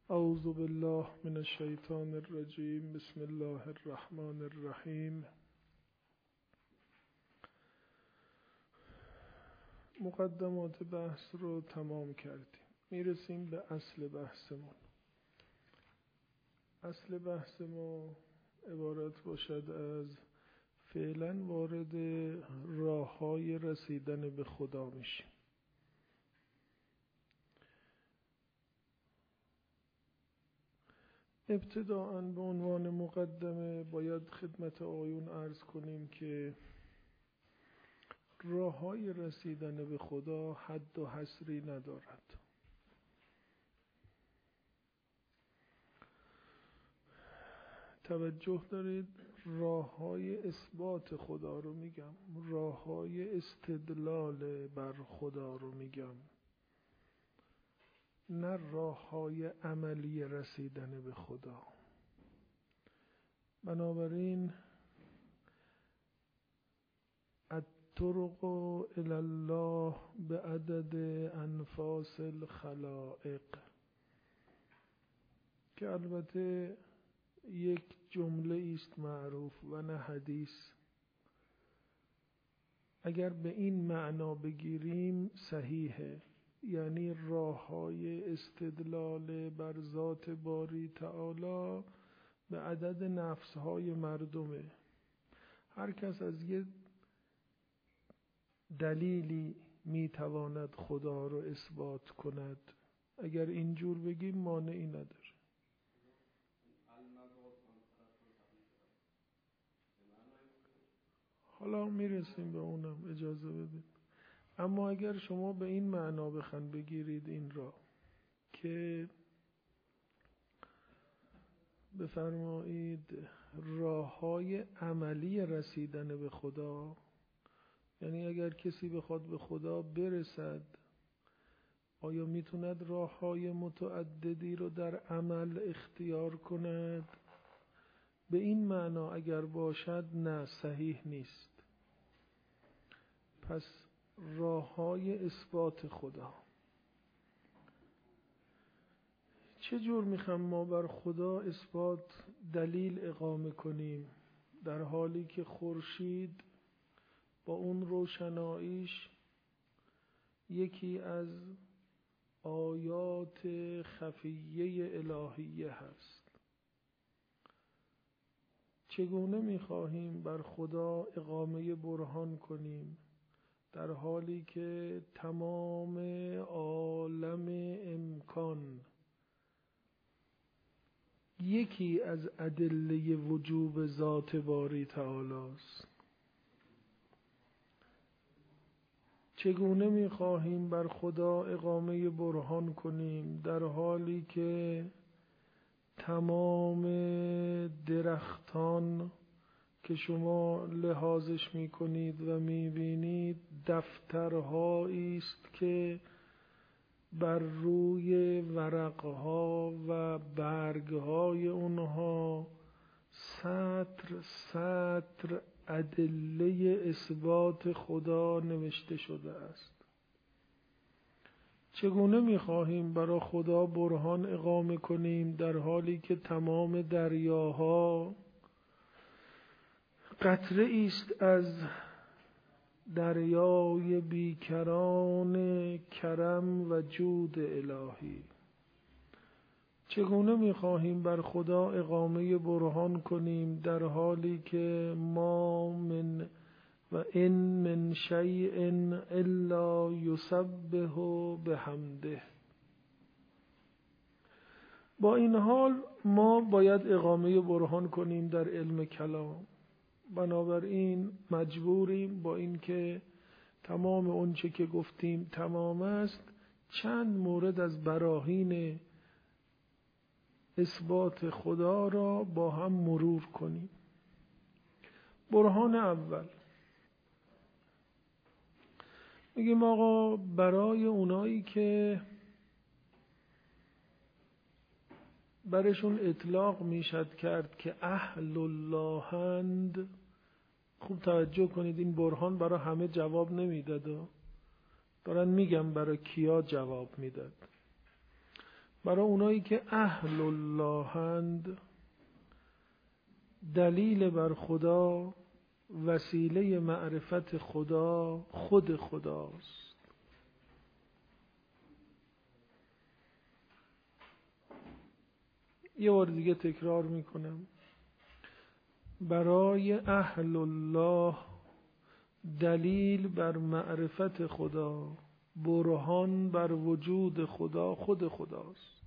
اعوذ بالله من الشیطان الرجیم. بسم الله الرحمن الرحیم. مقدمات بحث رو تمام کردیم. میرسیم به اصل بحثمون. اصل بحث ما عبارت باشد از فعلا وارد راه‌های رسیدن به خدا میشیم. ابتداءً به عنوان مقدمه باید خدمت آقایون عرض کنیم که راه‌های رسیدن به خدا حد و حصری ندارد. توجه دارید، راه‌های اثبات خدا رو میگم، راه‌های استدلال بر خدا رو میگم، نه راه‌های عملی رسیدن به خدا. بنابراین الطرق الی الله بعدد انفاس الخلائق، که البته یک جمله است معروف و نه حدیث. اگر به این معنا بگیریم صحیحه، یعنی راه‌های استدلال بر ذات باری تعالی به عدد نفس‌های مردمه. هر کس از یه دلیلی میتواند خدا رو اثبات کند. اگر اینجور بگیم مانعی نداره. حالا میرسیم به اونم، اجازه بدید. اما اگر شما به این معنا بخواید بگیرید این را که بفرمایید راه‌های عملی رسیدن به خدا، یعنی اگر کسی بخواد به خدا برسد آیا میتوند راه‌های متعددی رو در عمل اختیار کند؟ به این معنا اگر باشد نه، صحیح نیست. پس راه‌های اثبات خدا چجور میخوام ما بر خدا اثبات دلیل اقامه کنیم در حالی که خورشید با اون روشناییش یکی از آیات خفیه الهیه هست؟ چگونه میخواهیم بر خدا اقامه برهان کنیم در حالی که تمام عالم امکان یکی از ادله وجوب ذات باری تعالی است؟ چگونه میخواهیم بر خدا اقامه برهان کنیم در حالی که تمام درختان که شما لحاظش میکنید و میبینید دفترهایی است که بر روی ورقها و برگهای اونها سطر سطر ادله اثبات خدا نوشته شده است؟ چگونه میخواهیم برای خدا برهان اقامه کنیم در حالی که تمام دریاها قطره است از دریای بیکران کرم و جود الهی؟ چگونه میخواهیم بر خدا اقامه برهان کنیم در حالی که ما من و این من شیء الا یسبح بحمده؟ با این حال ما باید اقامه برهان کنیم در علم کلام. بنابراین مجبوریم با اینکه تمام اونچه که گفتیم تمام است، چند مورد از براهین اثبات خدا را با هم مرور کنیم. برهان اول، میگیم آقا برای اونایی که برشون اطلاق میشد کرد که اهل اللهند، خوب توجه کنید، این برهان برای همه جواب نمیداد، دارن میگم برای کیا جواب میداد. برای اونایی که اهل اللهند دلیل بر خدا، وسیله معرفت خدا خود خداست. یه بار دیگه تکرار میکنم، برای اهل الله دلیل بر معرفت خدا، برهان بر وجود خدا خود خداست.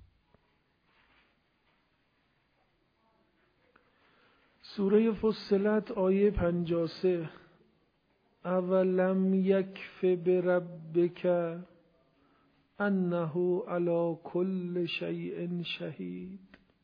سوره فصلت آیه 53: اولم یکف بربک انه علی کل شیء شهید.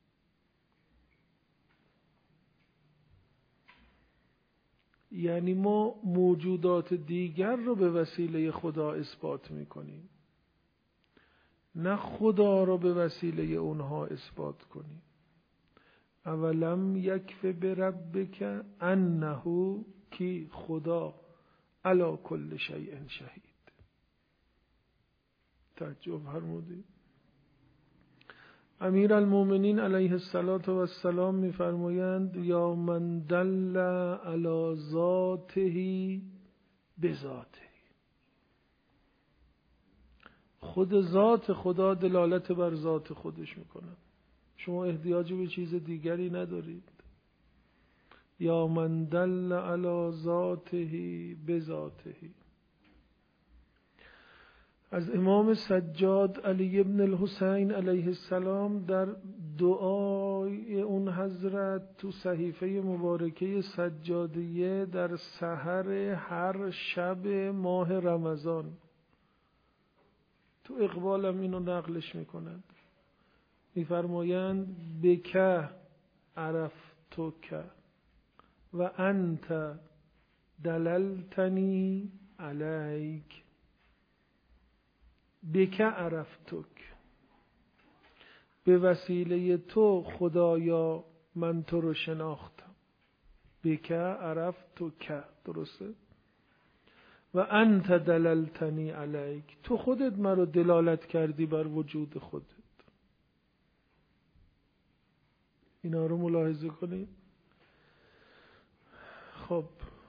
یعنی ما موجودات دیگر رو به وسیله خدا اثبات میکنیم، نه خدا رو به وسیله اونها اثبات کنیم. اولم یکف بربک انه کی خدا علی کل شیء شهید. تعجب فرمودید. امیر المؤمنین علیه السلام میفرمایند یا من دل علی ذاته بذاته. خود ذات خدا دلالت بر ذات خودش میکنه، شما احتیاجی به چیز دیگری ندارید. یا من دل علی ذاته بذاته. از امام سجاد علی ابن الحسین علیه السلام در دعای اون حضرت تو صحیفه مبارکه سجادیه در سحر هر شب ماه رمضان، تو اقبالم اینو نقلش میکنند، میفرمایند بک عرفتک و انت دللتنی علیک. بک عرفتک، به وسیله تو خدایا من تو رو شناختم. بک عرفتک، درسته؟ و انت دللتنی علیک، تو خودت من رو دلالت کردی بر وجود خودت. اینا رو ملاحظه کنید. خب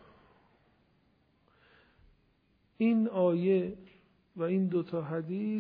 این آیه و این دوتا حدیث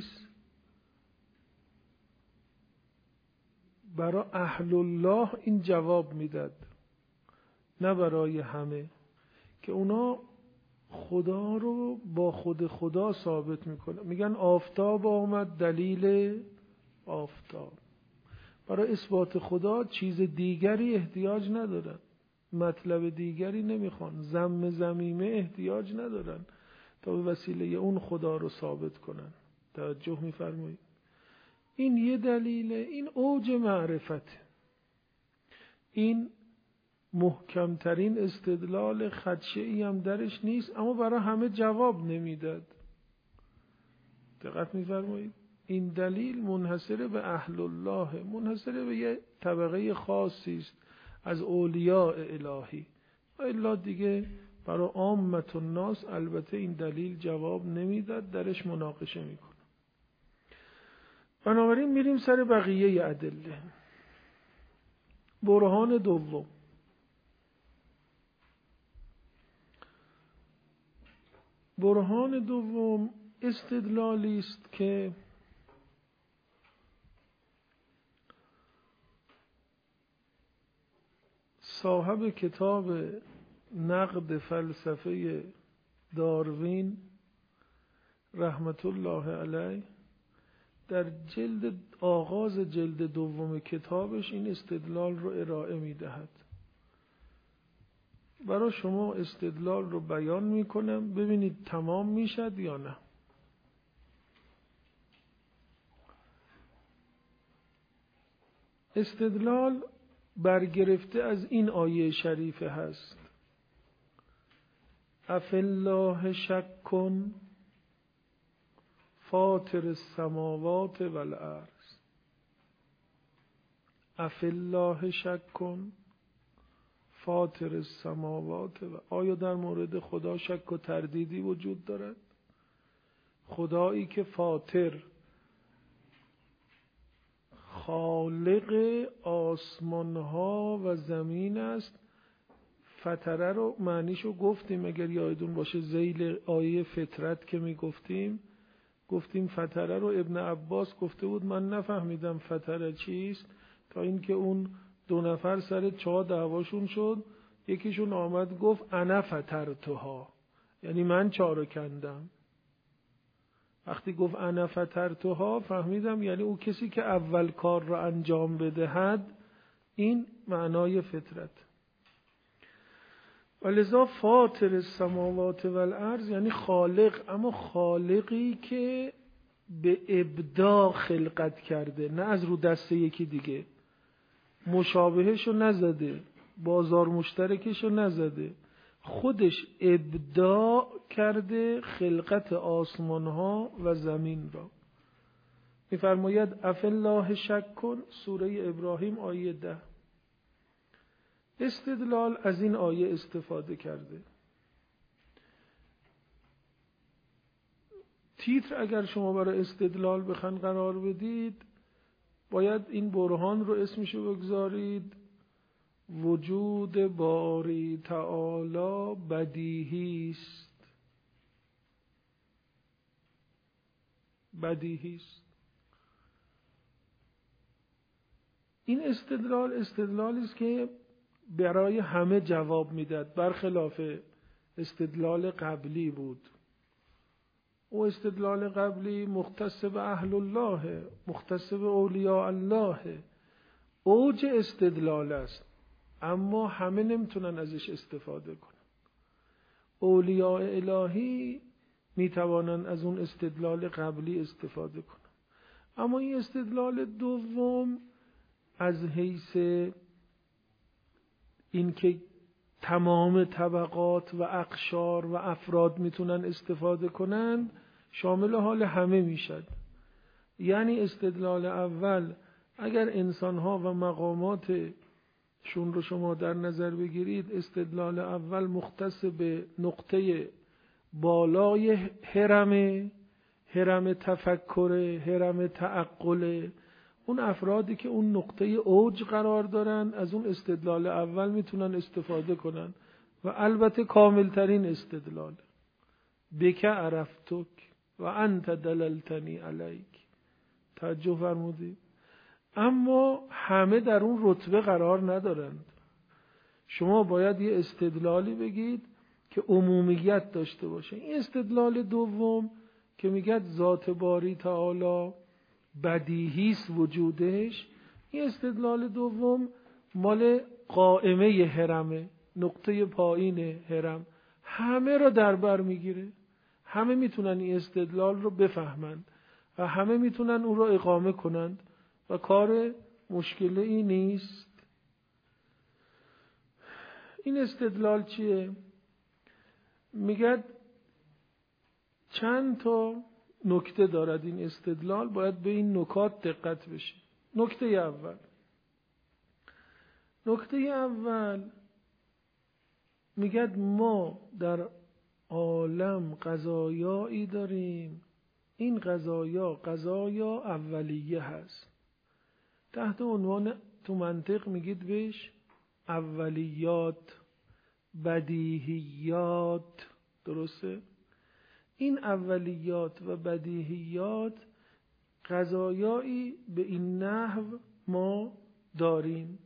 برای اهل الله این جواب میداد، نه برای همه، که اونا خدا رو با خود خدا ثابت میکنن. میگن آفتاب آمد دلیل آفتاب. برای اثبات خدا چیز دیگری احتیاج ندارن، مطلب دیگری نمیخوان، ذم ذمیمه احتیاج ندارن تا به وسیله اون خدا رو ثابت کنن. توجه میفرمایید؟ این یه دلیله، این اوج معرفت، این محکمترین استدلال، خدشه‌ای هم درش نیست، اما برای همه جواب نمیداد. دقت میفرمایید؟ این دلیل منحصر به اهل الله، منحصر به یه طبقه خاصی است از اولیاء الهی، و الا دیگه برای عامت الناس البته این دلیل جواب نمیداد، درش مناقشه میکنه. بنابراین میریم سر بقیه ادله. برهان دوم، برهان دوم استدلالی است که صاحب کتاب نقد فلسفه داروین رحمت الله علیه در آغاز جلد دوم کتابش این استدلال رو ارائه میدهد. برای شما استدلال رو بیان میکنم، ببینید تمام میشد یا نه. استدلال برگرفته از این آیه شریفه هست: افی الله شک کن فاطر السماوات والارض. افی الله شک کن فاطر السماوات و آیا در مورد خدا شک و تردیدی وجود دارد؟ خدایی که فاطر، خالق آسمان ها و زمین است. فطره رو معنیشو گفتیم اگر یادتون باشه، ذیل آیه فطرت که گفتیم فطره رو ابن عباس گفته بود من نفهمیدم فطره چیست، تا اینکه اون 2 نفر سر چاه دعواشون شد، یکیشون آمد گفت انا فطرتها، یعنی من چاه رو کندم. وقتی گفت انا فطرتها فهمیدم یعنی او کسی که اول کار را انجام بدهد. این معنای فطرت. ولذا فاطر السماوات والارض یعنی خالق، اما خالقی که به ابداع خلقت کرده، نه از رو دست یکی دیگه. مشابهشو نزده، بازار مشترکشو نزده، خودش ابداع کرده خلقت آسمان ها و زمین را. می‌فرماید افالله شک کن، سوره ابراهیم آیه 10. استدلال از این آیه استفاده کرده. تیتر اگر شما برای استدلال بخواید قرار بدید، باید این برهان رو اسمشو بگذارید وجود باری تعالی بدیهی است. بدیهی است. این استدلالی است که برای همه جواب میداد، برخلاف استدلال قبلی بود. او استدلال قبلی مختص به اهل الله، مختص به اولیاء الله، اوج استدلال است، اما همه نمیتونن ازش استفاده کنن. اولیاء الهی میتوانن از اون استدلال قبلی استفاده کنن، اما این استدلال دوم از حیث اینکه تمام طبقات و اقشار و افراد میتونن استفاده کنن، شامل حال همه میشد. یعنی استدلال اول اگر انسانها و مقاماتشون رو شما در نظر بگیرید، استدلال اول مختص به نقطه بالای هرم تفکر، هرم تعقل. اون افرادی که اون نقطه اوج قرار دارن از اون استدلال اول میتونن استفاده کنن و البته کاملترین استدلال. بک عرفتک و انت دللتنی علیک. توجه فرمودید؟ اما همه در اون رتبه قرار ندارند. شما باید یه استدلالی بگید که عمومیت داشته باشه. این استدلال دوم که میگه ذات باری تعالی بدیهی است وجودش، این استدلال دوم مال قائمه هرمه، نقطه پایین هرم، همه را در بر میگیره. همه میتونن این استدلال رو بفهمند و همه میتونن اون رو اقامه کنند و کار مشکلی نیست. این استدلال چیه؟ میگه چند تا نکته دارد این استدلال، باید به این نکات دقت بشه. نکته اول میگه ما در عالم قضایایی داریم، این قضایا اولیه هست. تحت عنوان تو منطق میگید بهش اولیات، بدیهیات. درسته؟ این اولیات و بدیهیات قضایایی به این نحو ما داریم.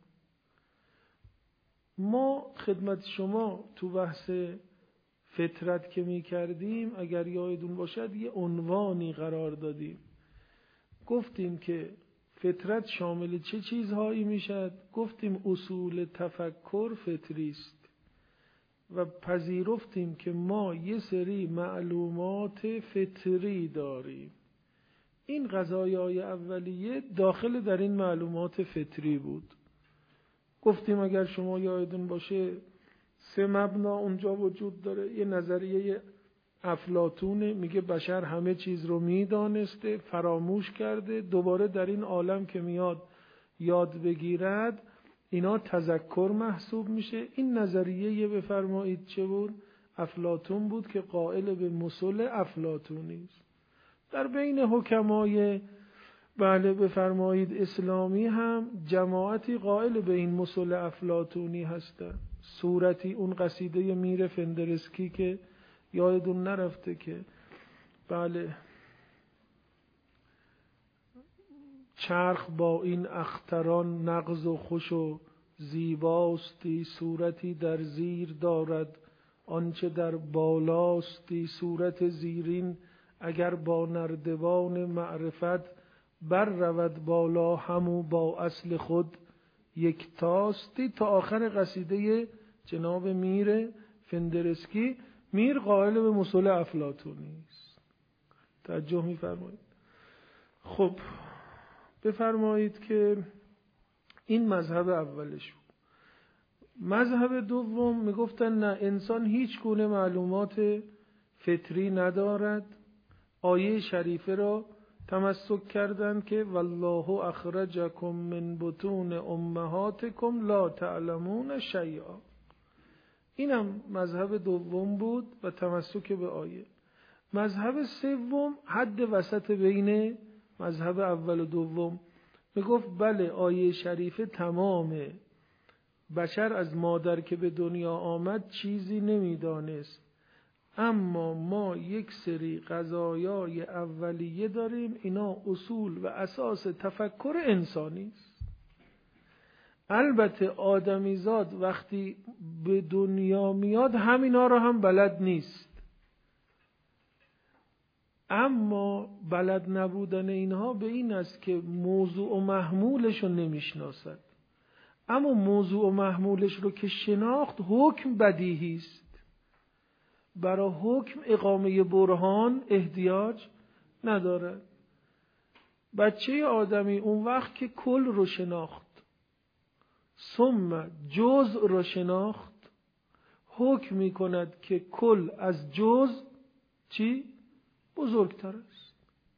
ما خدمت شما تو بحث فطرت که می کردیم اگر یادتون باشد یه عنوانی قرار دادیم، گفتیم که فطرت شامل چه چیزهایی میشد؟ گفتیم اصول تفکر فطری است و پذیرفتیم که ما یه سری معلومات فطری داریم. این قضایای اولیه داخل در این معلومات فطری بود. گفتیم اگر شما یادتون باشه 3 مبنا اونجا وجود داره. یه نظریه افلاطونه، میگه بشر همه چیز رو میدانسته، فراموش کرده، دوباره در این عالم که میاد یاد بگیرد اینا تذکر محسوب میشه. این نظریه بفرمایید چه بود؟ افلاطون بود که قائل به مثل افلاطونی است. در بین حکمای بله بفرمایید. اسلامی هم جماعتی قائل به این مصول افلاطونی هستن. صورتی اون قصیده میر فندرسکی که یادتون نرفته که بله چرخ با این اختران نغز و خوش و زیباستی، صورتی در زیر دارد آنچه در بالاستی، صورت زیرین اگر با نردبان معرفت بر رود بالا همو با اصل خود یکتاستی. تا آخر قصیده جناب میر فندرسکی. میر قائل به مصول افلاطونی است. توجه می‌فرمایید. خب بفرمایید که این مذهب اولش بود. مذهب دوم میگفتن نه، انسان هیچ گونه معلومات فطری ندارد. آیه شریفه را تمسک کردند که والله اخرجکم من بطون امهاتکم لا تعلمون شیئا. اینم مذهب دوم بود و تمسک به آیه. مذهب سوم حد وسط بین مذهب اول و دوم میگفت بله آیه شریفه تمامه، بشر از مادر که به دنیا آمد چیزی نمیدانست، اما ما یک سری قضایای اولیه داریم، اینا اصول و اساس تفکر انسانی است. البته آدمیزاد وقتی به دنیا میاد همینا رو هم بلد نیست، اما بلد نبودن اینها به این است که موضوع و محمولش رو نمیشناسد. اما موضوع و محمولش رو که شناخت حکم بدیهی است. برای حکم اقامه برهان احتیاج ندارد. بچه آدمی اون وقت که کل رو شناخت ثم جزء رو شناخت حکم می کند که کل از جزء چی؟ بزرگتر است.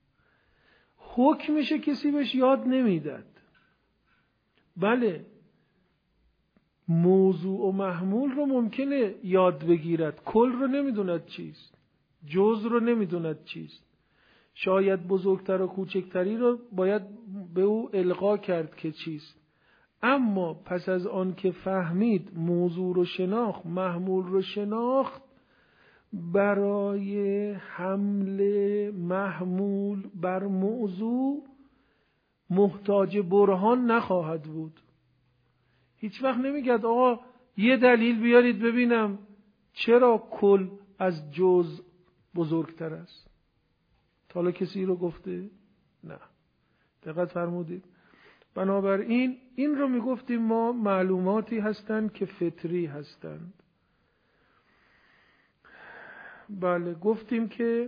حکمش کسی بهش یاد نمیداد. بله موضوع و محمول رو ممکنه یاد بگیرد، کل رو نمیدوند چیست، جزء رو نمیدوند چیست. شاید بزرگتر و کوچکتری رو باید به او القا کرد که چیست، اما پس از آن که فهمید موضوع رو شناخت، محمول رو شناخت، برای حمل محمول بر موضوع محتاج برهان نخواهد بود. هیچ وقت نمیگد آقا یه دلیل بیارید ببینم چرا کل از جزء بزرگتر است. تا حالا کسی رو گفته؟ نه. دقت فرمودید. بنابراین این رو میگفتیم ما معلوماتی هستند که فطری هستند. بله گفتیم که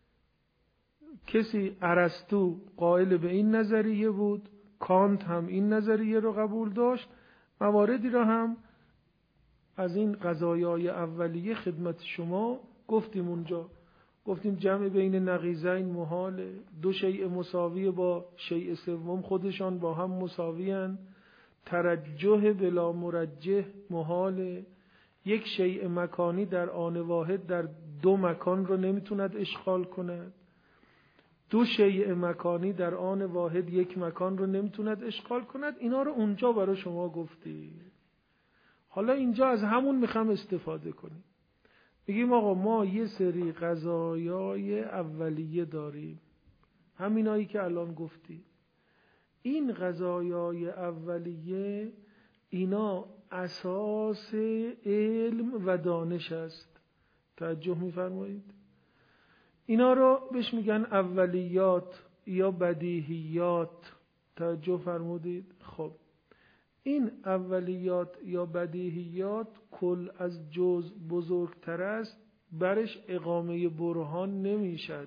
کسی ارسطو قائل به این نظریه بود، کانت هم این نظریه رو قبول داشت. مواردی را هم از این قضایای اولیه خدمت شما گفتیم اونجا. گفتیم جمع بین نقیضین محاله، دو شیء مساوی با شیء سوم خودشان با هم مساویان، ترجح بلا مرجح محاله، یک شیء مکانی در آن واحد در دو مکان رو نمیتوند اشغال کند، دو شیء مکانی در آن واحد یک مکان رو نمیتوند اشغال کند. اینا رو اونجا برای شما گفتی. حالا اینجا از همون میخوام استفاده کنیم. میگیم آقا ما یه سری قضایای اولیه داریم، همینایی که الان گفتی. این قضایای اولیه اینا اساس علم و دانش است. توجه میفرمایید؟ اینا رو بهش میگن اولیات یا بدیهیات. توجه فرمودید؟ خب این اولیات یا بدیهیات کل از جزء بزرگتر است، برش اقامه برهان نمیشد.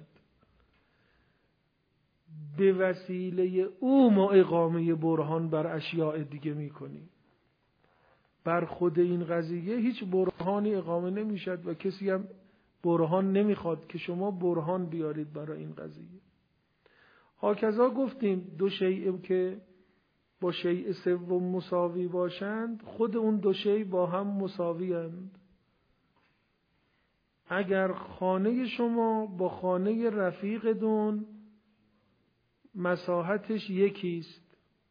به وسیله او ما اقامه برهان بر اشیاء دیگه میکنیم. بر خود این قضیه هیچ برهانی اقامه نمیشد و کسی هم برهان نمیخواد که شما برهان بیارید برای این قضیه. هاکذا گفتیم دو شیء که با شیء سوم مساوی باشند، خود اون دو شیء با هم مساوی اند. اگر خانه شما با خانه رفیقتون مساحتش یکیست،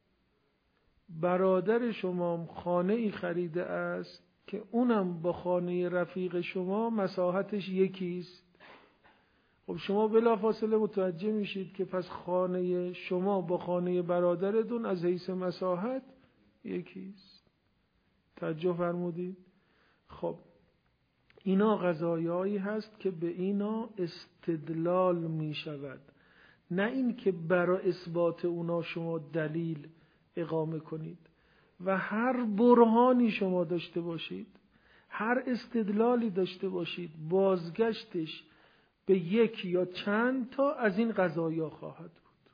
برادر شما خانه ای خریده است که اونم با خانه رفیق شما مساحتش یکیست. خب شما بلافاصله متوجه میشید که پس خانه شما با خانه برادرتون از حیث مساحت یکیست. توجه فرمودید؟ خب اینا قضایایی هست که به اینا استدلال می شود، نه این که برای اثبات اونا شما دلیل اقامه کنید. و هر برهانی شما داشته باشید، هر استدلالی داشته باشید، بازگشتش به یک یا چند تا از این قضایا خواهد بود.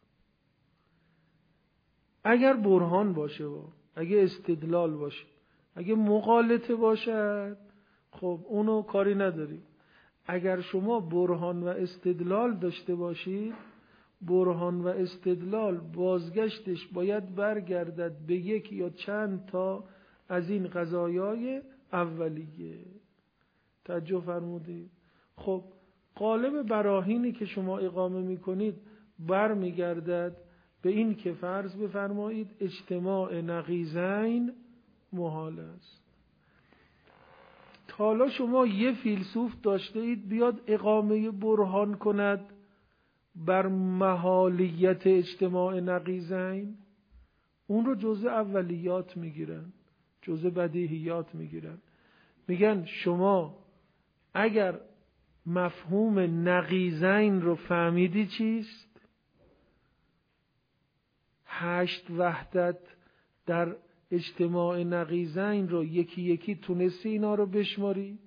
اگر برهان باشه و اگه استدلال باشه، اگه مغالطه باشد خب اونو کاری نداریم. اگر شما برهان و استدلال داشته باشید، برهان و استدلال بازگشتش باید برگردد به یک یا چند تا از این قضایای اولیه. توجه فرمودید؟ خب قالب براهینی که شما اقامه میکنید برمیگردد به این که فرض بفرمایید اجتماع نقیضین محال است. حالا شما یه فیلسوف داشته اید بیاد اقامه برهان کند بر محالیت اجتماع نقیضین، اون رو جزء اولیات میگیرن، جزء بدیهیات میگیرن. میگن شما اگر مفهوم نقیضین رو فهمیدی چیست، 8 وحدت در اجتماع نقیضین رو یکی یکی تونستی اینا رو بشماری،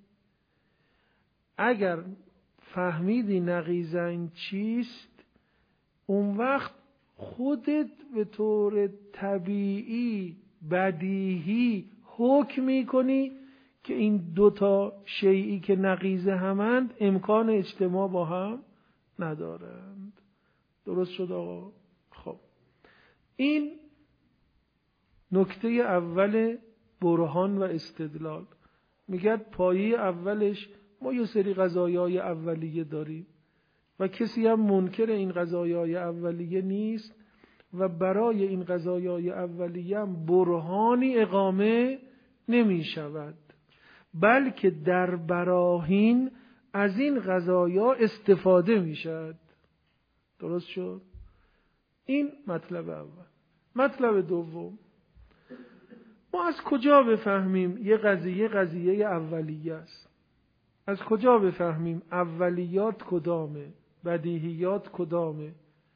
اگر فهمیدی نقیضین چیست، اون وقت خودت به طور طبیعی بدیهی حکم میکنی که این دوتا شیئی که نقیض همند امکان اجتماع با هم ندارند. درست شد آقا؟ خب این نکته اول برهان و استدلال. میگه پایه اولش ما یه سری قضایای اولیه داریم و کسی هم منکر این قضایای اولیه نیست و برای این قضایای اولیه هم برهانی اقامه نمی شود، بلکه در براهین از این قضایا استفاده می شود. درست شد؟ این مطلب اول. مطلب دوم، ما از کجا بفهمیم یه قضیه اولیه است؟ از کجا بفهمیم اولیات کدامه، بدیهیات کدامه؟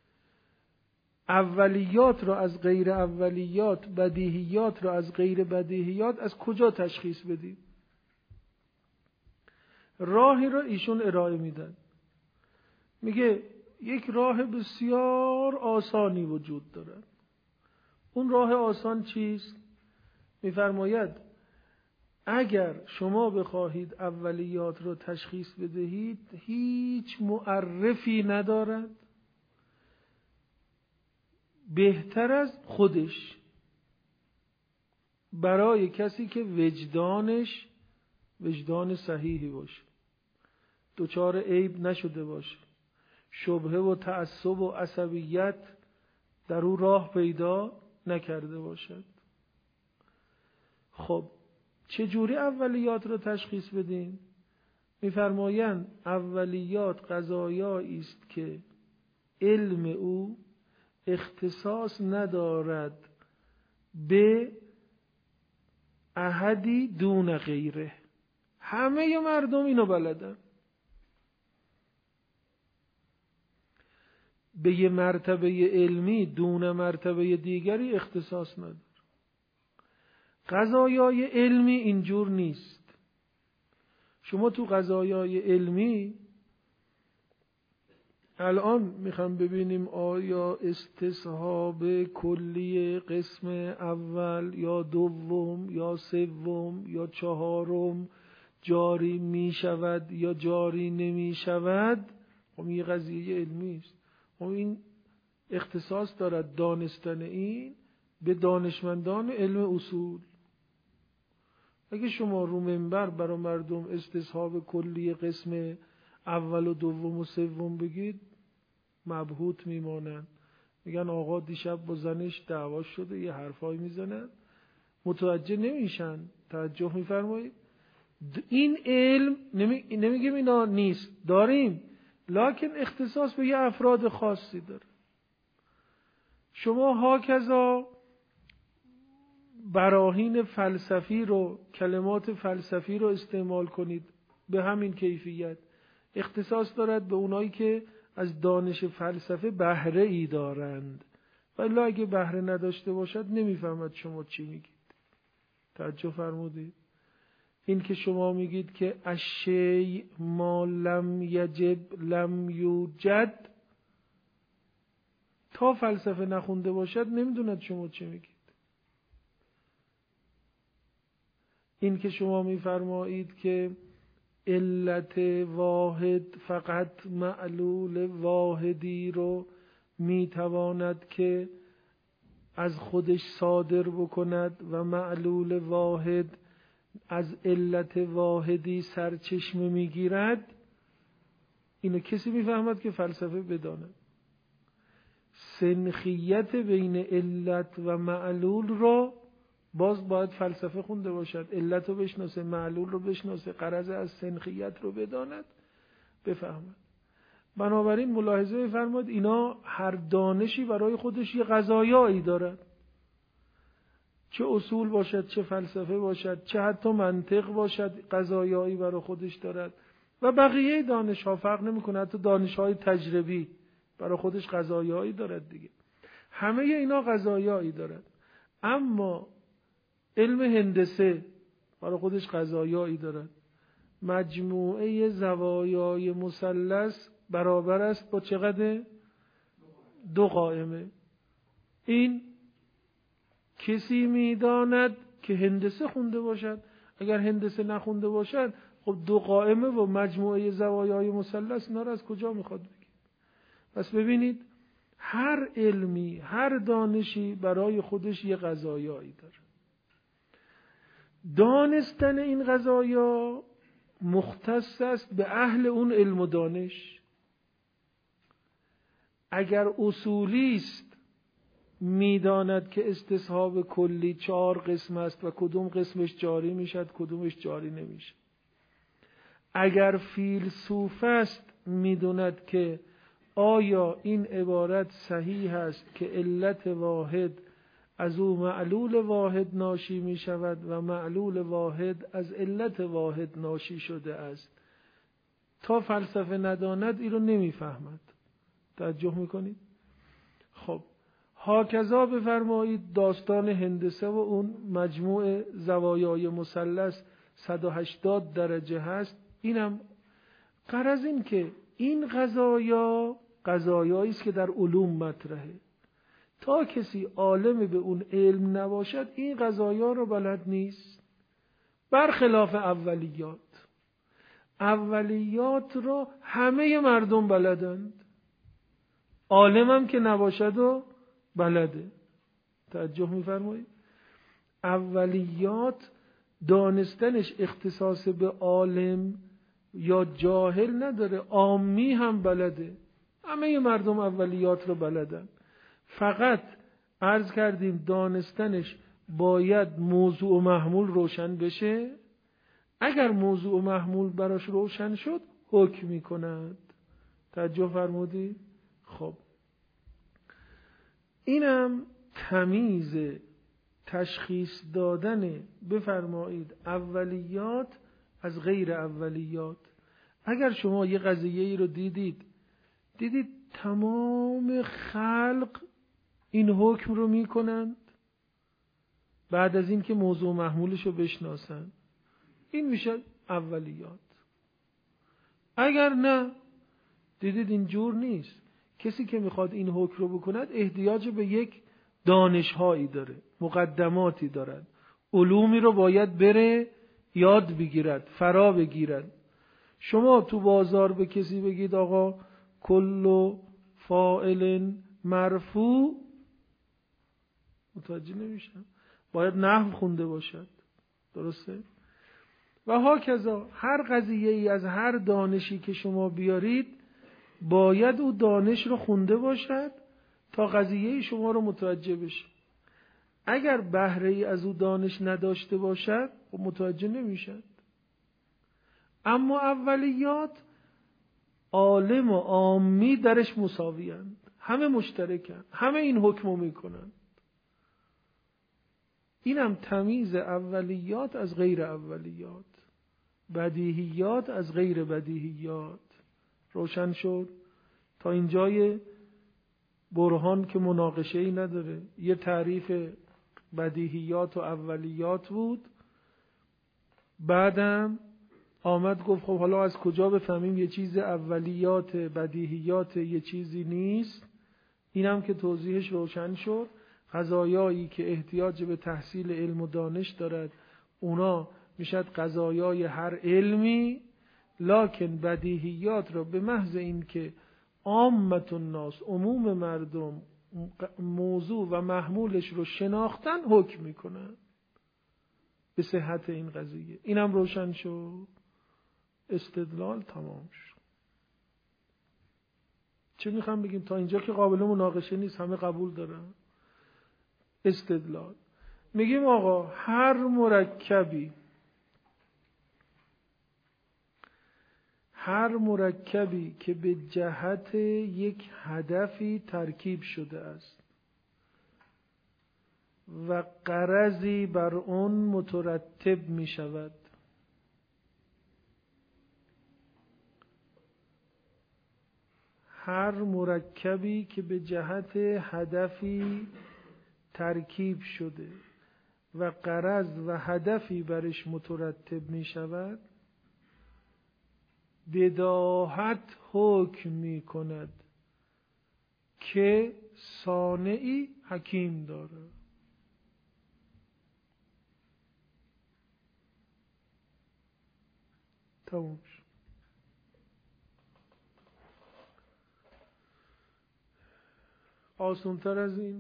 اولیات را از غیر اولیات، بدیهیات را از غیر بدیهیات از کجا تشخیص بدیم؟ راهی را ایشون ارائه میدن. میگه یک راه بسیار آسانی وجود دارد. اون راه آسان چیست؟ میفرماید اگر شما بخواهید اولیات رو تشخیص بدهید، هیچ معرفی ندارد بهتر از خودش، برای کسی که وجدانش وجدان صحیحی باشه، دچار عیب نشده باشه، شبهه و تعصب و عصبیت در او راه پیدا نکرده باشد. خب چجوری اولیات رو تشخیص بدیم؟ میفرمایند اولیات قضایایی است که علم او اختصاص ندارد به احدی دون غیره. همه مردم اینو بلدن، به یه مرتبه علمی دون مرتبه دیگری اختصاص نداره. قضایای علمی اینجور نیست. شما تو قضایای علمی الان میخوام ببینیم آیا استصحاب کلی قسم اول یا دوم یا سوم یا چهارم جاری میشود یا جاری نمیشود. خب یه قضیه علمی است. خب این اختصاص دارد دانستن این به دانشمندان علم اصول. اگه شما رو منبر برای مردم استصحاب کلی قسم اول و دوم و سوم بگید، مبهوت میمانند میگن آقا دیشب با زنش دعوا شده، یه حرفایی میزنن، متوجه نمیشن. توجه میفرمایید؟ این علم نمیگیم اینا نیست، داریم، لکن اختصاص به یه افراد خاصی داره. شما هاکذا براهین فلسفی رو، کلمات فلسفی رو استعمال کنید به همین کیفیت، اختصاص دارد به اونایی که از دانش فلسفه بهره ای دارند، ولی اگه بهره نداشته باشد نمیفهمد شما چی میگید. توجه فرمودید؟ این که شما میگید که الشیء ما لم یجب لم یوجد، تا فلسفه نخونده باشد نمیدوند شما چی میگید. این که شما میفرمایید که علت واحد فقط معلول واحدی رو میتواند که از خودش صادر بکند و معلول واحد از علت واحدی سرچشمه میگیرد، اینو کسی میفهمد که فلسفه بداند. سنخیت بین علت و معلول رو باز باید فلسفه خونده باشد، علت رو بشناسه، معلول رو بشناسه، غرض از سنخیت رو بداند، بفهمد. بنابراین ملاحظه بفرمایید اینا هر دانشی برای خودش یه قضایایی دارد، چه اصول باشد، چه فلسفه باشد، چه حتی منطق باشد، قضایایی برای خودش دارد. و بقیه دانش ها فرق نمیکنه، حتی دانش های تجربی برای خودش قضایایی دارد دیگه. همه اینا قضایایی دارد. اما علم هندسه برای خودش قضایایی دارد. مجموعه زوایای مثلث برابر است با چقدر؟ 2 قائمه. این کسی میداند که هندسه خونده باشد. اگر هندسه نخونده باشد، خب 2 قائمه و مجموعه زوایای مثلث اینا رو از کجا میخواد بگید؟ پس ببینید هر علمی، هر دانشی برای خودش یه قضایایی داره. دانستن این قضایا مختص است به اهل اون علم و دانش. اگر اصولی است میداند که استصحاب کلی 4 قسم است و کدوم قسمش جاری میشد کدومش جاری نمیشه. اگر فیلسوف است میداند که آیا این عبارت صحیح است که علت واحد از او معلول واحد ناشی می شود و معلول واحد از علت واحد ناشی شده است. تا فلسفه نداند این رو نمی فهمد. توجه می کنید؟ خب هاکذا بفرمایید داستان هندسه و اون مجموع زوایای مثلث 180 درجه هست. اینم غرض این که این قضایایی است که در علوم مطرحه. تا کسی عالم به اون علم نباشد این قضایا رو بلد نیست. برخلاف اولیات رو همه مردم بلدند، عالم هم که نباشد و بلده. توجه می‌فرمایید؟ اولیات دانستنش اختصاص به عالم یا جاهل نداره، عامی هم بلده. همه مردم اولیات رو بلدن. فقط عرض کردیم دانستنش باید موضوع و محمول روشن بشه. اگر موضوع و محمول براش روشن شد حکم می‌کند. توجه فرمودید؟ خب اینم تمیز تشخیص دادن بفرمایید اولیات از غیر اولیات. اگر شما یه قضیه‌ای رو دیدید تمام خلق این حکم رو میکنند بعد از این که موضوع محمولش رو بشناسن، این میشه اولیات. اگر نه دیدید اینجور نیست، کسی که میخواد این حکم رو بکند احتیاج به یک دانشهایی داره، مقدماتی دارد، علومی رو باید بره یاد بگیرد، فرا بگیرد. شما تو بازار به کسی بگید آقا کل فاعل مرفوع، متوجه نمیشن، باید نحو خونده باشد. درسته؟ و هاکذا هر قضیه ای از هر دانشی که شما بیارید باید او دانش رو خونده باشد تا قضیه شما رو متوجه بشه. اگر بهره ای از او دانش نداشته باشد خب متوجه نمیشد. اما اولیات عالم و عامی درش مساویند، همه مشترکن، همه این حکمو میکنن. اینم تمیز اولیات از غیر اولیات، بدیهیات از غیر بدیهیات. روشن شد؟ تا اینجای برهان که مناقشه‌ای نداره. یه تعریف بدیهیات و اولیات بود، بعدم آمد گفت خب حالا از کجا بفهمیم یه چیز اولیات بدیهیات یه چیزی نیست. اینم که توضیحش روشن شد. قضایایی که احتیاج به تحصیل علم و دانش دارد اونا میشد قضایای هر علمی، لکن بدیهیات را به محض این که عامت الناس عموم مردم موضوع و محمولش رو شناختن حکم میکنن به صحت این قضیه. اینم روشن شد. استدلال تمام شد. چه میخوام بگیم؟ تا اینجا که قابل مناقشه نیست، همه قبول دارن. استدلال میگیم آقا هر مرکبی که به جهت یک هدفی ترکیب شده است و غرضی بر اون مترتب می شود، هر مرکبی که به جهت هدفی ترکیب شده و غرض و هدفی برش مترتب می شود، بداهت حکم می کند که صانعی حکیم داره. تمام شد. آسان‌تر از این؟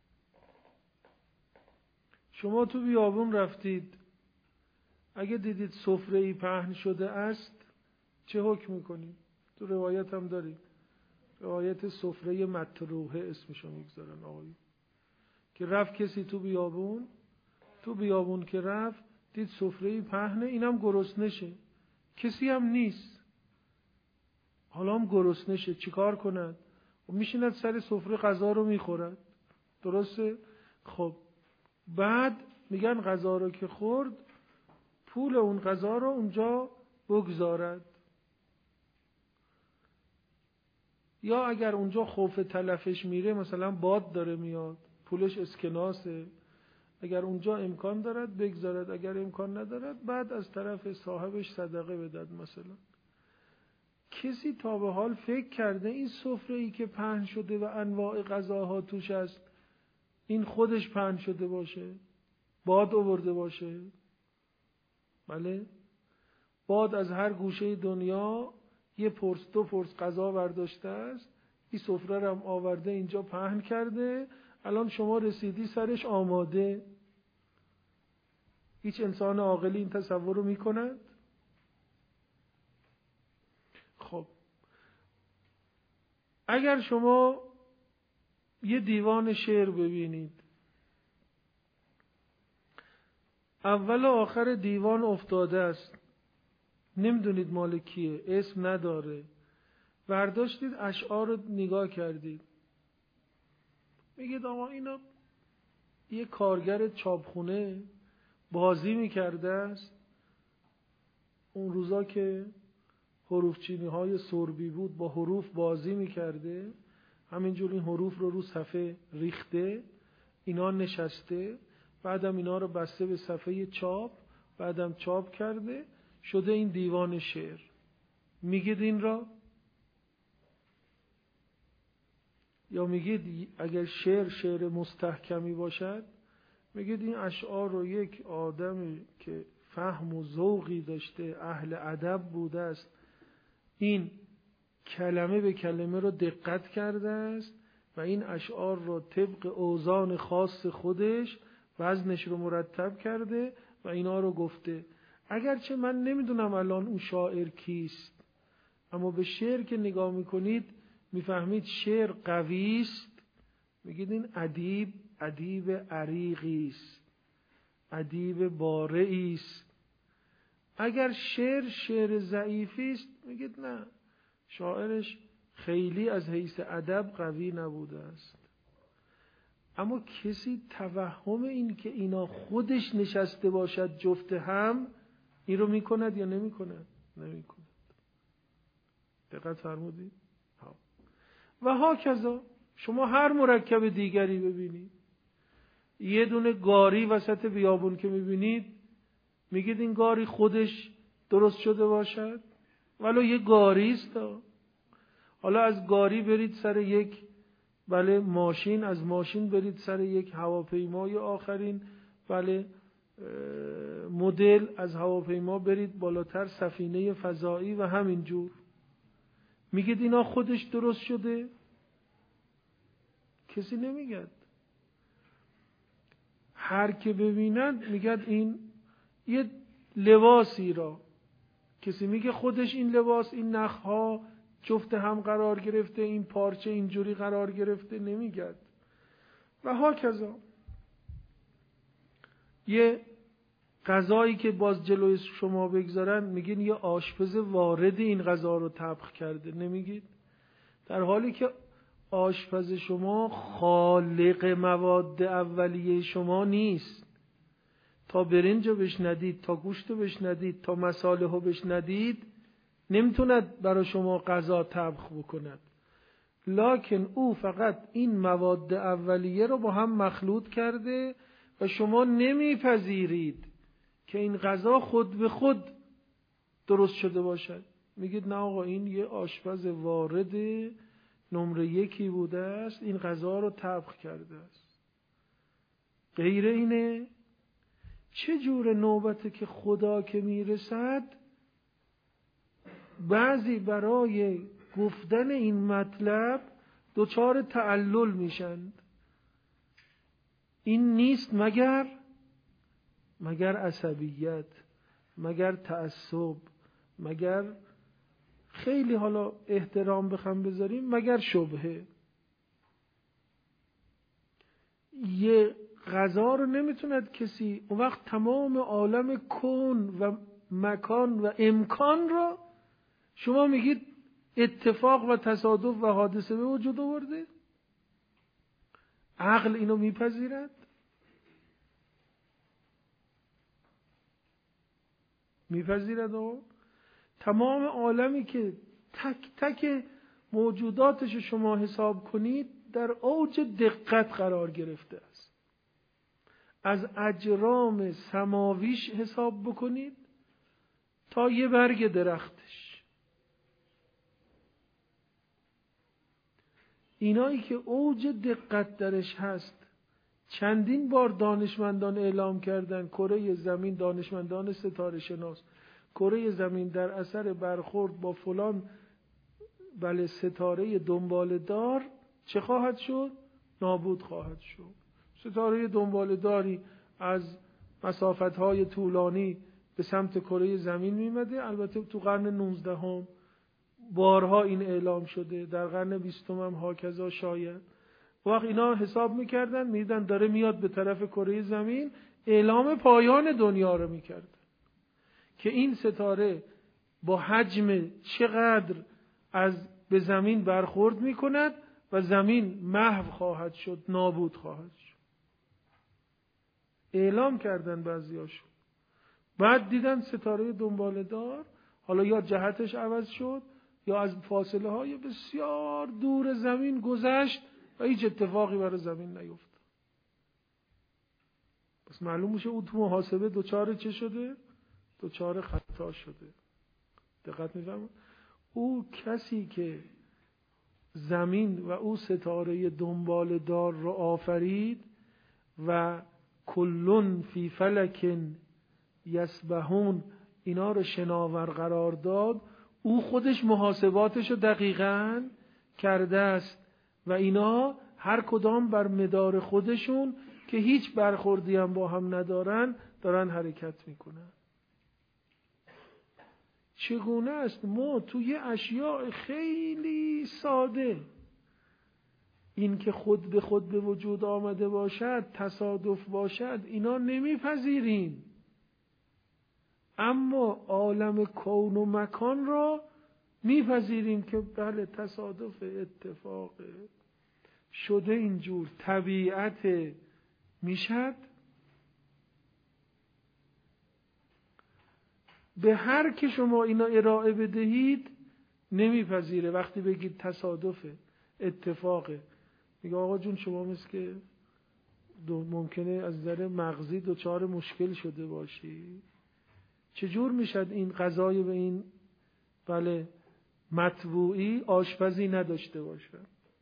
شما تو بیابون رفتید، اگه دیدید سفره‌ای پهن شده است چه حکم میکنید؟ تو روایت هم دارید، روایت سفره مطروحه اسمشو میگذارن آقایی، که رفت کسی تو بیابون که رفت دید سفره‌ای پهنه، اینم گرسنشه، کسی هم نیست، حالا هم گرسنشه، چیکار کند؟ میشیند سر سفره غذا رو میخورد. درسته؟ خب بعد میگن غذا رو که خورد پول اون غذا رو اونجا بگذارد، یا اگر اونجا خوف تلفش میره، مثلا باد داره میاد پولش اسکناسه، اگر اونجا امکان دارد بگذارد، اگر امکان ندارد بعد از طرف صاحبش صدقه بدهد. مثلا کسی تا به حال فکر کرده این سفره‌ای که پهن شده و انواع غذاها توش است این خودش پهن شده باشه، باد آورده باشه؟ بله، باد از هر گوشه دنیا یه پرس دو پرس غذا برداشته است، این سفره رو هم آورده اینجا پهن کرده، الان شما رسیدی سرش آماده. هیچ انسان عاقلی این تصور رو میکند؟ خب اگر شما یه دیوان شعر ببینید، اول و آخر دیوان افتاده است، نمیدونید مال کیه، اسم نداره، برداشتید اشعار رو نگاه کردید، میگید آقا اینا یه کارگر چاپخونه بازی میکرده است، اون روزا که حروف چینی های سربی بود با حروف بازی میکرده، همینجور این حروف رو صفحه ریخته، اینا نشسته، بعدم اینا رو بسته به صفحه چاپ، بعدم چاپ کرده، شده این دیوان شعر. میگید این را؟ یا میگید اگر شعر مستحکمی باشد، میگید این اشعار رو یک آدمی که فهم و ذوقی داشته، اهل ادب بوده است، این کلمه به کلمه رو دقت کرده است و این اشعار رو طبق اوزان خاص خودش وزنش رو مرتب کرده و اینا رو گفته. اگرچه من نمیدونم الان اون شاعر کیست، اما به شعر که نگاه میکنید میفهمید شعر قوی است میگید این ادیب عریقی است، ادیب بارعی است. اگر شعر ضعیفی است میگید نه، شاعرش خیلی از حیث ادب قوی نبوده است. اما کسی توهم این که اینا خودش نشسته باشد جفت هم، این رو میکند یا نمیکند؟ نمیکند. دقت فرمودید؟ و هاکذا شما هر مرکب دیگری ببینید، یه دونه گاری وسط بیابون که میبینید میگید این گاری خودش درست شده باشد؟ ولو یه گاری است. حالا از گاری برید سر یک ماشین، از ماشین برید سر یک هواپیمای آخرین مدل، از هواپیما برید بالاتر سفینه فضایی و همینجور. میگید اینا خودش درست شده؟ کسی نمیگد. هر که ببینند میگد این یه لباسی را، کسی میگه خودش این لباس، این نخها جفت هم قرار گرفته، این پارچه اینجوری قرار گرفته، نمیگد. و هاکذا یه غذایی که باز جلوی شما بگذارن میگین یه آشپز وارد این غذا رو طبخ کرده، نمیگید؟ در حالی که آشپز شما خالق مواد اولیه شما نیست. تا برنج رو بشندید، تا گوشت رو بشندید، تا مصالح رو بشندید، نمیتوند برای شما غذا طبخ بکند. لکن او فقط این مواد اولیه رو با هم مخلوط کرده و شما نمیپذیرید که این غذا خود به خود درست شده باشد. میگید نه آقا، این یه آشپز وارد نمره 1 بوده است، این غذا رو طبخ کرده است. غیر اینه. چه جور نوبته که خدا که میرسد بعضی برای گفتن این مطلب دچار تعلل میشند. این نیست مگر عصبیت، مگر تعصب، مگر خیلی حالا احترام بخوام بذاریم، مگر شبهه. یه غذا رو نمیتوند کسی، اون وقت تمام عالم کون و مکان و امکان رو شما میگید اتفاق و تصادف و حادثه به وجود آورده؟ عقل اینو میپذیرد؟ میپذیرد؟ تمام عالمی که تک تک موجوداتش شما حساب کنید در اوج دقت قرار گرفته است. از اجرام سماویش حساب بکنید تا یه برگ درختش، اینایی که اوج دقت درش هست. چندین بار دانشمندان اعلام کردن کره زمین، دانشمندان ستاره شناس، کره زمین در اثر برخورد با فلان ستاره دنباله دار چه خواهد شد؟ نابود خواهد شد. ستاره دنباله داری از مسافت‌های طولانی به سمت کره زمین میمده. البته تو قرن 19 بارها این اعلام شده، در قرن 20 هم هاکذا شاید. وقت اینا حساب میکردن میدن داره میاد به طرف کره زمین، اعلام پایان دنیا رو میکردن که این ستاره با حجم چقدر به زمین برخورد میکند و زمین محو خواهد شد، نابود خواهد شد. اعلام کردن بعضیاشون. بعد دیدن ستاره دنباله دار حالا یا جهتش عوض شد یا از فاصله های بسیار دور زمین گذشت و هیچ اتفاقی برای زمین نیفتاد. پس معلوم میشه او تو محاسبه دوچار چه شده؟ دوچار خطا شده. دقت می‌فرمایید؟ او کسی که زمین و او ستاره دنباله دار رو آفرید و کلون فی فلک یسبحون اینا رو شناور قرار داد، او خودش محاسباتش رو دقیقاً کرده است و اینا هر کدام بر مدار خودشون که هیچ برخوردی هم با هم ندارن دارن حرکت میکنن. چگونه است ما توی اشیاء خیلی ساده این که خود به خود به وجود آمده باشد، تصادف باشد، اینا نمیپذیریم. اما عالم کون و مکان را میپذیریم که بله تصادف، اتفاق شده، اینجور طبیعت میشد. به هر که شما اینا ارائه بدهید نمیپذیره. وقتی بگید تصادفه، اتفاقه، میگه آقا جون شما مثل که ممکنه از نظر مغزی دچار مشکل شده باشی. چجور میشد این غذای به این بله مطبوعی آشپزی نداشته باشه؟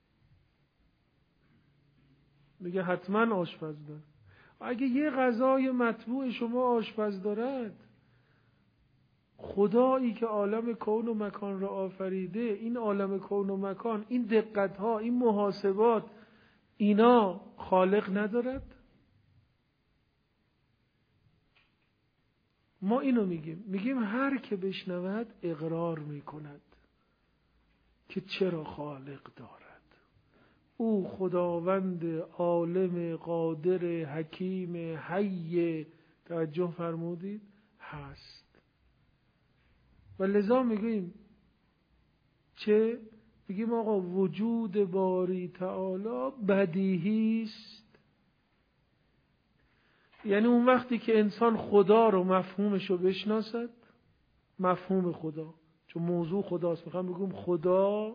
میگه حتما آشپز داره. اگه یه غذای مطبوع شما آشپز دارد، خدایی که عالم کون و مکان را آفریده، این عالم کون و مکان، این دقت ها، این محاسبات، اینا خالق ندارد؟ ما اینو میگیم هر که بشنود اقرار میکند که چرا خالق دارد. او خداوند عالم قادر حکیم حی، توجه فرمودید، هست. و لذا میگیم چه؟ میگیم آقا وجود باری تعالی بدیهی است. یعنی اون وقتی که انسان خدا رو مفهومش رو بشناسد، مفهوم خدا، چون موضوع خداست، میخوام بگم خدا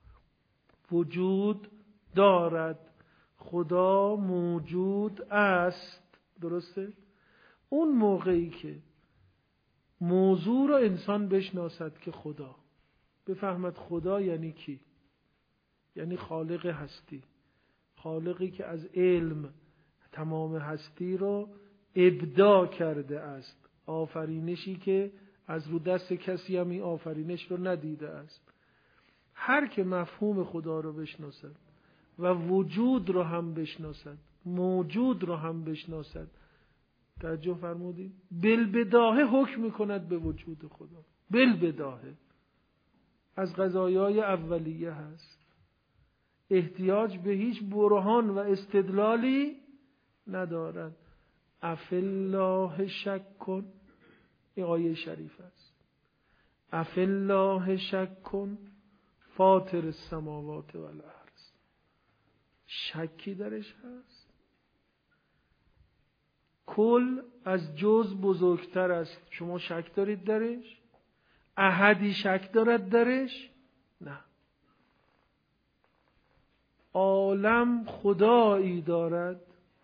وجود دارد، خدا موجود است، درسته؟ اون موقعی که موضوع رو انسان بشناسد که خدا، بفهمد خدا یعنی کی؟ یعنی خالق هستی، خالقی که از علم تمام هستی رو ابداع کرده است، آفرینشی که از رو دست کسی هم این آفرینش رو ندیده است. هر که مفهوم خدا رو بشناسد و وجود رو هم بشناسد، موجود رو هم بشناسد، توجه فرمودید؟ بالبداهه حکم میکند به وجود خدا، بالبداهه. از قضایای اولیه هست، احتیاج به هیچ برهان و استدلالی ندارد. افالله شک کن، این آیه شریف است. افالله شک کن فاطر السماوات والارض. شکی درش هست؟ کل از جز بزرگتر است. شما شک دارید درش؟ احدی شک دارد درش؟ نه. عالم خدایی دارد،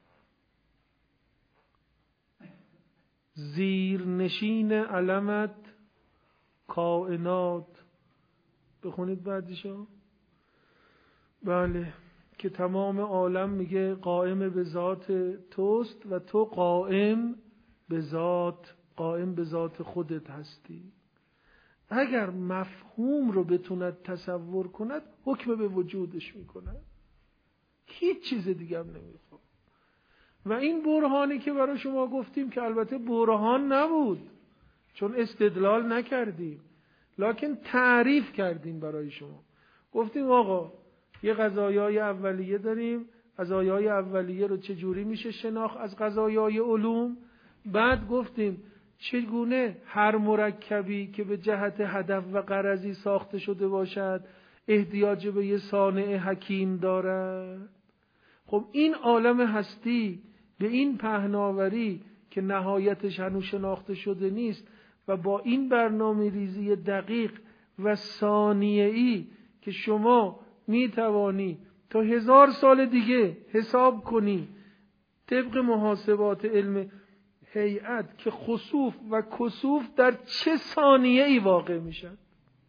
زیر نشین علمت کائنات. بخونید بعدشو. بله، که تمام عالم میگه قائم به ذات توست و تو قائم به ذات خودت هستی. اگر مفهوم رو بتوند تصور کند، حکم به وجودش میکند، هیچ چیز دیگه هم نمیخواد. و این برهانی که برای شما گفتیم که البته برهان نبود، چون استدلال نکردیم، لکن تعریف کردیم برای شما. گفتیم آقا یه قضایای اولیه داریم، قضایای اولیه رو چجوری میشه شناخت از قضایای علوم. بعد گفتیم چگونه هر مرکبی که به جهت هدف و غرضی ساخته شده باشد احتیاج به یه صانع حکیم دارد. خب این عالم هستی به این پهناوری که نهایتش هنوز شناخته شده نیست و با این برنامه ریزی دقیق و ثانیه‌ای که شما می توانی تا 1000 سال دیگه حساب کنی طبق محاسبات علم هیئت که خسوف و کسوف در چه ثانیه‌ای واقع میشن.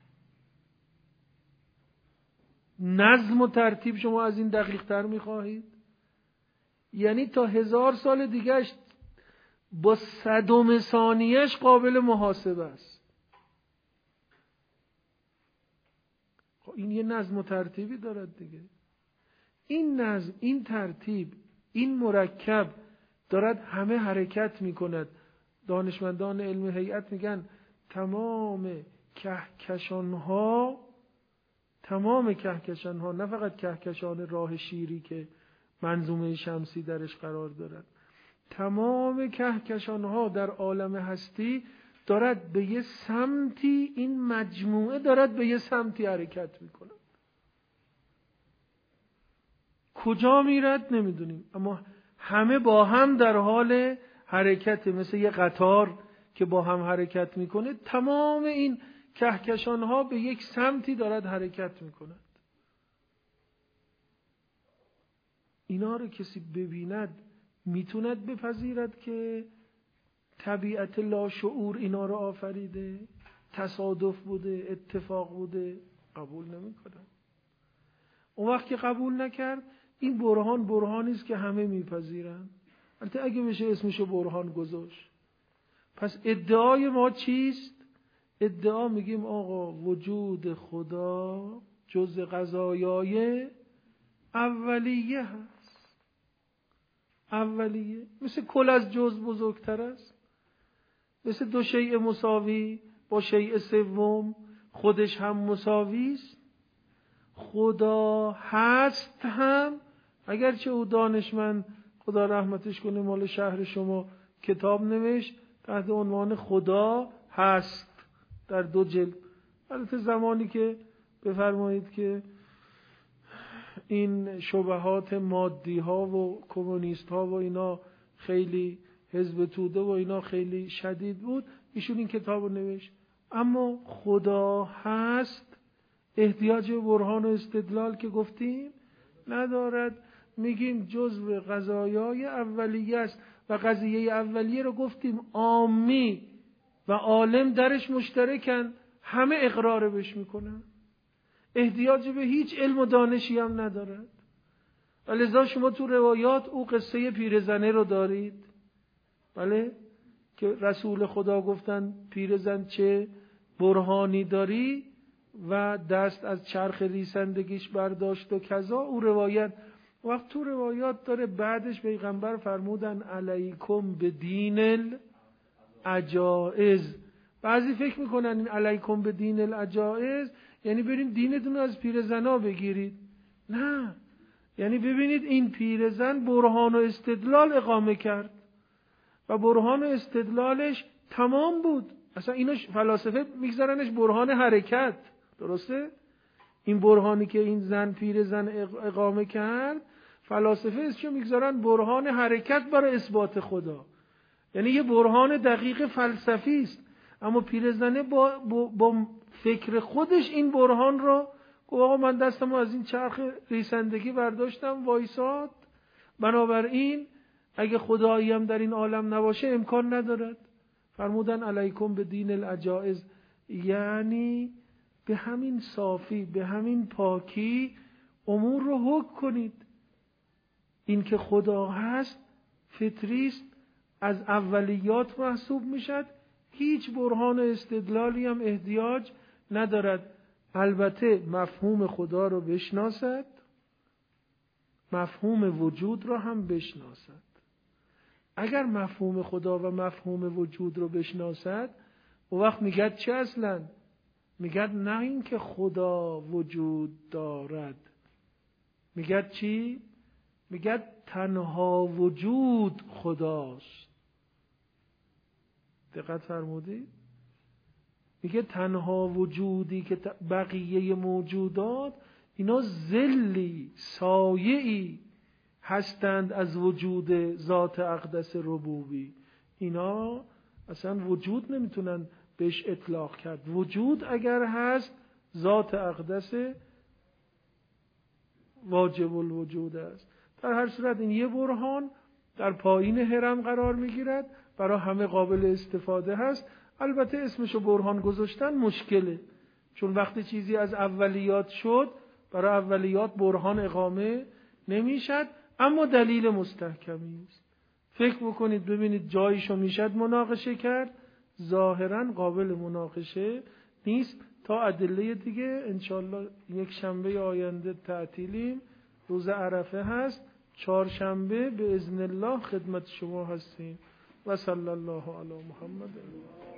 نظم و ترتیب شما از این دقیق تر میخواهید؟ یعنی تا 1000 سال دیگهش با 100 ثانیهش قابل محاسبه است. این یه نظم و ترتیبی دارد دیگه. این نظم، این ترتیب، این مرکب دارد همه حرکت میکند. دانشمندان علم هیئت میگن تمام کهکشانها تمام کهکشان ها، نه فقط کهکشان راه شیری که منظومه شمسی درش قرار دارد، تمام کهکشان ها در عالم هستی دارد به یه سمتی، این مجموعه دارد به یه سمتی حرکت میکنه. کجا میرد نمیدونیم، اما همه با هم در حال حرکت، مثل یه قطار که با هم حرکت میکنه. تمام این کهکشان ها به یک سمتی دارد حرکت میکند. اینا رو کسی ببیند میتوند بپذیرد که طبیعت لاشعور اینا رو آفریده، تصادف بوده، اتفاق بوده؟ قبول نمیکنه. اون وقت که قبول نکرد، این برهانی است که همه میپذیرن. البته اگه بشه اسمشو برهان گذاشت. پس ادعای ما چیست؟ ادعا میگیم آقا وجود خدا جز قضایای اولیه هست. اولیه مثل کل از جز بزرگتر است، مثل دو شیء مساوی با شیء سوم خودش هم مساوی است. خدا هست هم، اگرچه او دانشمند خدا رحمتش کنه مال شهر شما کتاب نوشت تحت عنوان خدا هست در 2 جلد. البته زمانی که بفرمایید که این شبهات مادی ها و کمونیست ها و اینا خیلی، حزب توده و اینا خیلی شدید بود، ایشون این کتاب رو نوشت. اما خدا هست احتیاج به برهان و استدلال که گفتیم ندارد. میگیم جزء قضایای اولیه است و قضیه اولیه رو گفتیم عامی و عالم درش مشترکن، همه اقرار بهش میکنن، احتیاج به هیچ علم و دانشی هم ندارد. و لذا شما تو روایات او قصه پیرزنه رو دارید، بله، که رسول خدا گفتن پیرزن چه برهانی داری و دست از چرخ ریسندگیش برداشت و کذا. او روایت وقت تو روایات داره، بعدش پیغمبر فرمودن علیکم به دین العجائز. بعضی فکر میکنن این علیکم به دین العجائز یعنی بریم دینتون رو از پیرزنا بگیرید. نه، یعنی ببینید این پیرزن برهان و استدلال اقامه کرد و برهان و استدلالش تمام بود. اصلا اینو فلاسفه میگذارنش برهان حرکت، درسته؟ این برهانی که این زن پیرزن اقامه کرد، فلاسفه اسمشو میگذارن برهان حرکت برای اثبات خدا. یعنی یه برهان دقیق فلسفی است. اما پیرزنه با فکر خودش این برهان رو گفت آقا من دستمو از این چرخ ریسندگی برداشتم وایساد، بنابراین اگه خدایی هم در این عالم نباشه امکان ندارد. فرمودن علیکم به دین العجائز، یعنی به همین صافی، به همین پاکی امور رو حکم کنید. این که خدا هست فطریست، از اولیات محسوب میشد، هیچ برهان و استدلالی هم احتیاج ندارد. البته مفهوم خدا رو بشناسد، مفهوم وجود رو هم بشناسد. اگر مفهوم خدا و مفهوم وجود رو بشناسد، اون وقت میگد چه اصلا؟ میگد نه این که خدا وجود دارد، میگد چی؟ میگد تنها وجود خداست. دقت فرمودید؟ میگه تنها وجودی که بقیه موجودات اینا ظلی، سایه‌ای هستند از وجود ذات اقدس ربوبی. اینا اصلا وجود نمیتونن بهش اطلاق کرد. وجود اگر هست ذات اقدس واجب الوجود است. در هر صورت این یه برهان در پایین هرم قرار میگیرد، برای همه قابل استفاده هست. البته اسمشو برهان گذاشتن مشکله، چون وقتی چیزی از اولیات شد برای اولیات برهان اقامه نمیشد، اما دلیل مستحکمی است. فکر بکنید ببینید جایشو میشد مناقشه کرد، ظاهرا قابل مناقشه نیست. تا ادله دیگه انشالله یک شنبه آینده تعطیلیم، روز عرفه هست، 4 شنبه به اذن الله خدمت شما هستیم. و صلی الله علی محمد.